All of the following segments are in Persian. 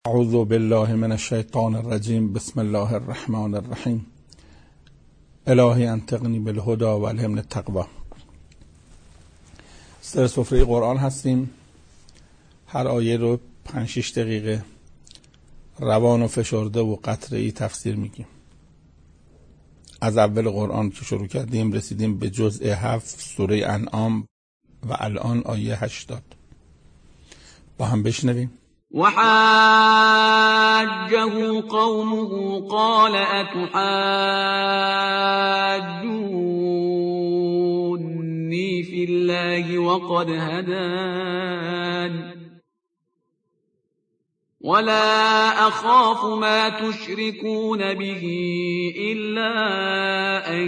اعوذ بالله من الشیطان الرجیم. بسم الله الرحمن الرحیم. الهی انطقنی بالهدی و الهمنی التقوی. سر سفره قرآن هستیم. هر آیه رو 5-6 دقیقه روان و فشرده و قطره‌ای تفسیر میگیم. از اول قرآن که شروع کردیم رسیدیم به جزء 7 سوره انعام و الان آیه 80. با هم بشنویم. وحاجه قومه قال اتحاجوني في الله وقد هدان ولا أخاف ما تشركون به إلا أن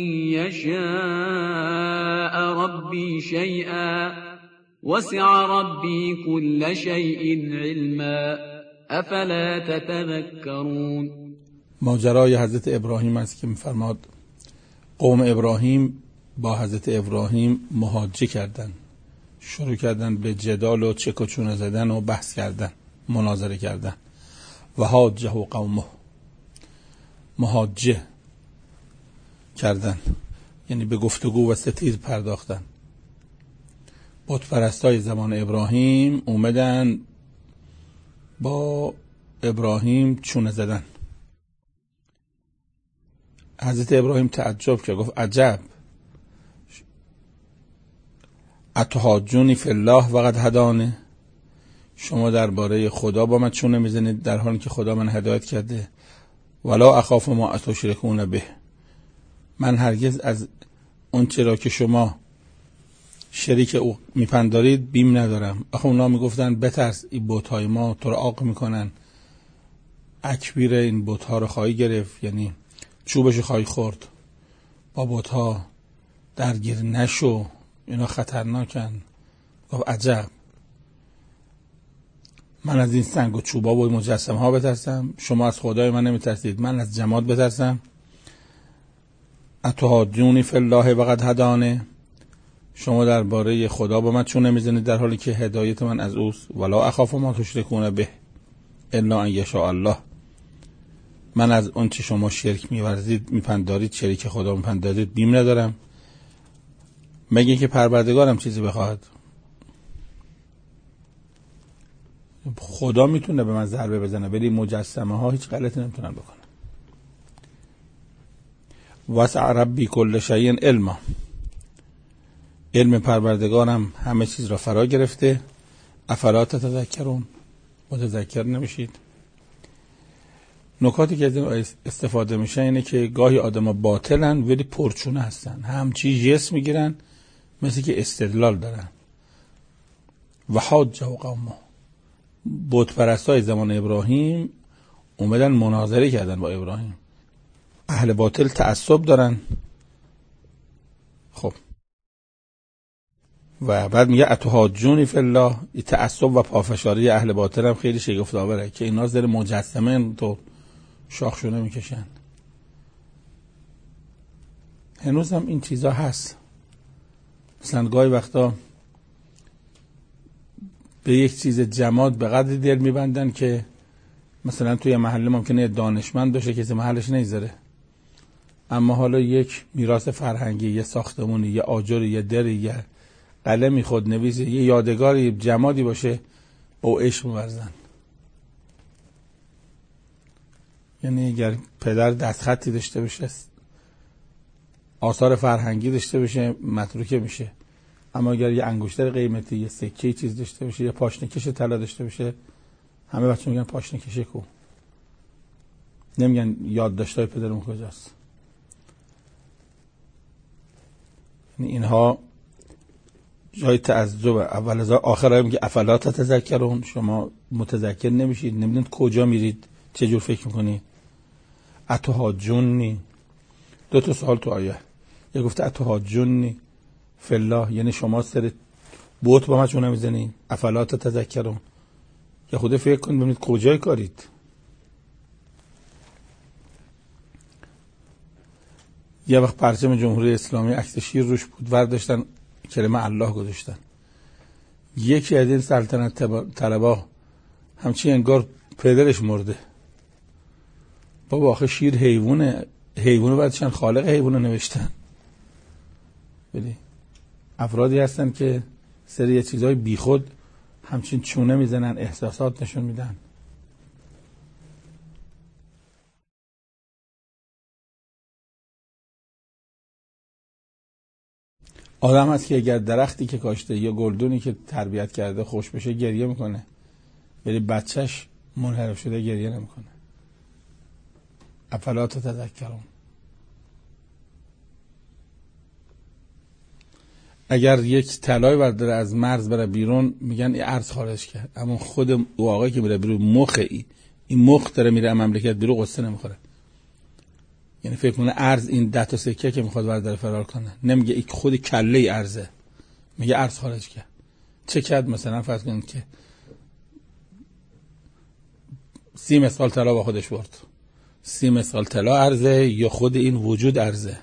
يشاء ربي شيئا وسع ربي كل شيء علما افلا تتذكرون. ماجرای حضرت ابراهیم است که می‌فرماد قوم ابراهیم با حضرت ابراهیم محاجه کردن، شروع کردن به جدال و چک و چونه زدن و بحث کردن، مناظره کردن. و حاجه قومه، محاجه کردن یعنی به گفتگو و ستیز پرداختن. بت پرستای زمان ابراهیم اومدن با ابراهیم چونه زدن. حضرت ابراهیم تعجب کرد، گفت عجب، اتحاجونی فی الله وقد هدانه، شما درباره خدا با من چونه میزنید در حالی که خدا من هدایت کرده. ولا اخاف ما تشرکون به، من هرگز از اون چرا که شما شریک او میپندارید بیم ندارم. آخه اونا میگفتن بترس، این بت‌های ما تو رو عاق میکنن، اکبیر این بت‌ها رو خواهی گرفت، یعنی چوبش خواهی خورد، با بت‌ها درگیر نشو، اینا خطرناکن. گفت عجب، من از این سنگ و چوبا و مجسمه ها بترسم، شما از خدای من نمیترسید، من از جماد بترسم. اتحاجونی فی الله وقد هدانه، شما درباره خدا با من چون نمیزنید در حالی که هدایت من از اوست. ولا اخاف ما تشرکون به الا ان یشاء الله، من از اون چه شما شرک می‌ورزید میپندارید، شریک خدا میپندارید بیم ندارم، مگه که پروردگارم چیزی بخواهد. خدا میتونه به من ضربه بزنه ولی مجسمه ها هیچ غلطی نمیتونن بکنن. وسع ربی کل شیء علما، علم پروردگارم همه چیز را فرا گرفته. افلا تتذکرون، متذکر نمیشید. نکاتی که از این استفاده میشه اینه که گاهی آدم باطلن ولی پرچونه هستن، همچی جسم میگیرن مثل که استدلال دارن. و حاجه قومه، بت پرستای زمان ابراهیم اومدن مناظره کردن با ابراهیم. اهل باطل تعصب دارن. خب و بعد میگه اتحاجونی فی الله، این تعصب و پافشاری اهل باطل هم خیلی شگفت آوره که اینا زیر مجسمه تو شاخشونه میکشن. هنوز هم این چیزا هست. مثلا گاهی وقتا به یک چیز جماد به قدری دل میبندن که مثلا توی محله ممکنه دانشمند باشه کسی محلش نمیذاره، اما حالا یک میراث فرهنگی، یه ساختمونی، یه آجری، یه دری، یه قلمی خودنویسی، یه یادگاری، جمادی باشه با عشق می‌ورزن. یعنی اگر پدر دستخطی داشته باشه، آثار فرهنگی داشته باشه، متروکه میشه. اما اگر یه انگشتر قیمتی، یه سکه چیز داشته باشه، یه پاشنکش طلا داشته باشه، همه بچه میگن پاشنکش کو، نمیگن یادداشت‌های پدرمون کجاست. یعنی اینها جای تعجب. اول از آخر میگه افلا تتذکرون، شما متذکر نمیشید، نمیدونید کجا میرید، چه جور فکر میکنید. اتحاجونی، دو تا سوال تو آیه. یه گفته اتحاجونی فی الله، یعنی شما سر بت با من چون نمیزنید. افلا تتذکرون، یا خود فکر کنید ببینید کجای کارید. یه وقت پرچم جمهوری اسلامی عکس شیر روش بود، ورداشتن کلمه الله گذاشتن. یکی از این سلطنت طلبا همچین انگار پدرش مرده. بابا آخه شیر حیوانه، حیوانو بعدشن خالق حیوانو نوشتن. ولی افرادی هستن که سری چیزای بیخود همچین چونه میزنن، احساسات نشون میدن. آدم هست که اگر درختی که کاشته یا گلدونی که تربیت کرده خوش بشه گریه میکنه، ولی بچهش منحرف شده گریه نمیکنه. افلا تذکرون. اگر یک طلای برداره از مرز بره بیرون میگن این ارز خارج کرد، اما خود او آقایی که میره بیرون مخ این مخ داره میره مملکت بیرون قصه نمیخوره. یعنی فکر کنه ارز این 10 تا سکه که میخواد برداره فرار کنه، نمیگه این خود کله ارزه، میگه ارز خارج کرد. چه کرد؟ مثلا فرض کنید که 30 مثقال طلا با خودش برد. 30 مثقال طلا ارزه یا خود این وجود ارزه؟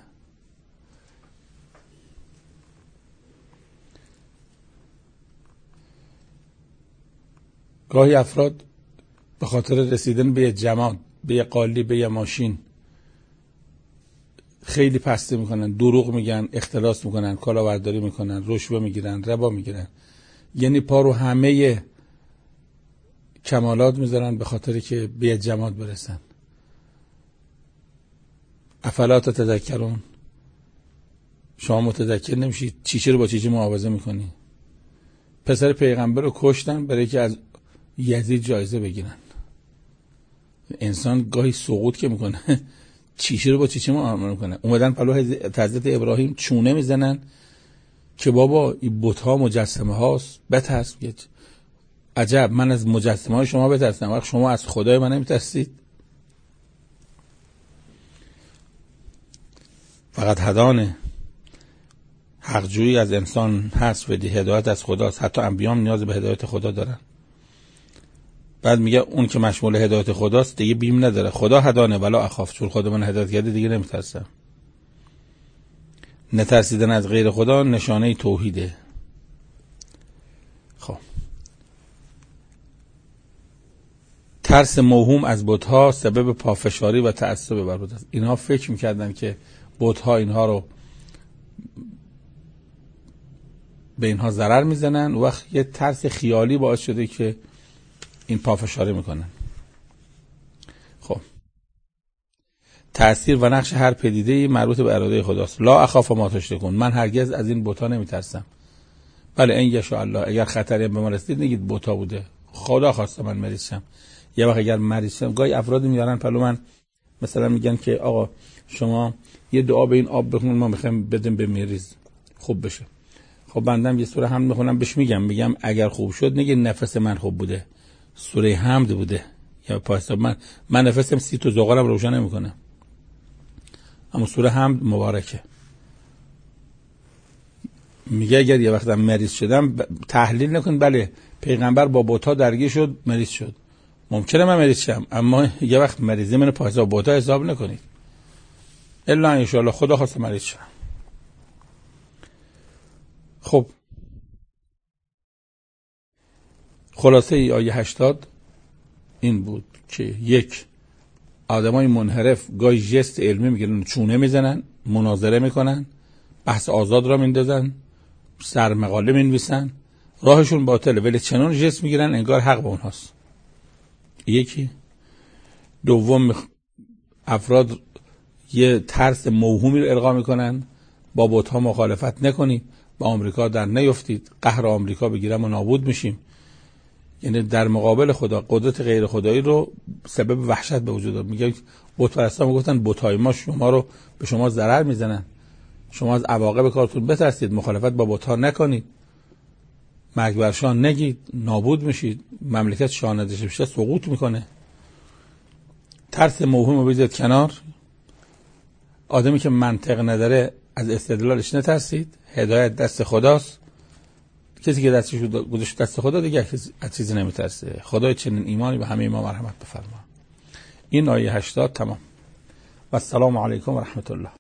گاهی افراد به خاطر رسیدن به جماد، به قالی، به ماشین خیلی پستی میکنن، دروغ میگن، اختلاس میکنن، کلاهبرداری میکنن، رشوه میگیرن، ربا میگیرن. یعنی پا رو همه کمالات میذارن به خاطر که به جماد برسن. افلا تذکرون. شما متذکر نمیشید چیچه رو با چیچه معاوضه میکنی. پسر پیغمبر رو کشتن برای که از یزید جایزه بگیرن. انسان گاهی سقوط که میکنه چیچه رو با چیچه معامله میکنه. اومدن پلو حضرت ابراهیم چونه میزنن که بابا این بت‌ها مجسمه هاست، بترس. عجب، من از مجسمه های شما بترسم، وقت شما از خدای من نمیترسید؟ فقط هدانه. حقجویی از انسان هست و هدایت از خداست. حتی انبیام نیاز به هدایت خدا دارن. بعد میگه اون که مشمول هدایت خداست دیگه بیم نداره. خدا هدانه ولا اخاف، چون خدا من هدایت کرده دیگه نمیترسم. نترسیدن از غیر خدا نشانه توحیده. خب ترس موهوم از بت‌ها سبب پافشاری و تعصب بر بت است. اینها فکر میکردن که بت‌ها اینها رو به اینها ضرر میزنن، وقت یه ترس خیالی باعث شده که این پافشاری میکنن. خب تأثیر و نقش هر پدیده‌ای مربوط به اراده خداست. لا اخاف ما تشرکون. من هرگز از این بت‌ها نمیترسم. بله ان یشاء الله، اگر خطری به من رسید نگید بت‌ها بوده، خدا خواسته من مریض شم. یه وقت اگر مریض شم، گاهی افراد میارن پلو من، مثلا میگن که آقا شما یه دعا به این آب بخون، ما میخوایم بدیم به مریض خوب بشه. خب بندم یه سوره حمد میخونم بهش، میگم اگر خوب شد نگید نفس من خوب بوده، سوره حمد بوده. یا پاسب من نفسم 30 تا زغالم روشن نمیکنه، اما سوره حمد مبارکه. میگه اگر یه وقتم مریض شدم تحلیل نکن، بله پیغمبر با بت‌ها درگیر شد مریض شد، ممکنه من مریض شم، اما یه وقت مریضی منو پاسا بت‌ها حساب نکنید. الا ان شاء الله خدا خواسته مریض شم. خب خلاصه ای آیه 80 این بود که یک، آدمای منحرف گاهی جست علمی میگیرن، چونه میزنن، مناظره میکنن، بحث آزاد را میندازن، سرمقاله مینویسن، راهشون باطله ولی چنان جست میگیرن انگار حق به اونهاست. یکی. دوم، افراد یه ترس موهومی رو القا میکنن، با بت‌ها مخالفت نکنید، با آمریکا در نیفتید، قهر آمریکا بگیرم و نابود میشیم. یعنی در مقابل خدا قدرت غیر خدایی رو سبب وحشت به وجود آورد. میگه بت پرستا میگفتن بت‌های ما شما رو به شما ضرر میزنن، شما از عواقب کارتون بترسید، مخالفت با بت‌ها نکنید، مرگ بر شاه نگید، نابود میشید، مملکت شاه نداشته بشه سقوط میکنه. ترس موهوم رو بذارید کنار. آدمی که منطق نداره از استدلالش نترسید، هدایت دست خداست. کسی که دستش گذاشت دست خدا دیگه از چیزی نمیترسه. خدای چنین ایمانی به همه ما مرحمت بفرما. این آیه 80 تمام. و السلام علیکم و رحمت الله.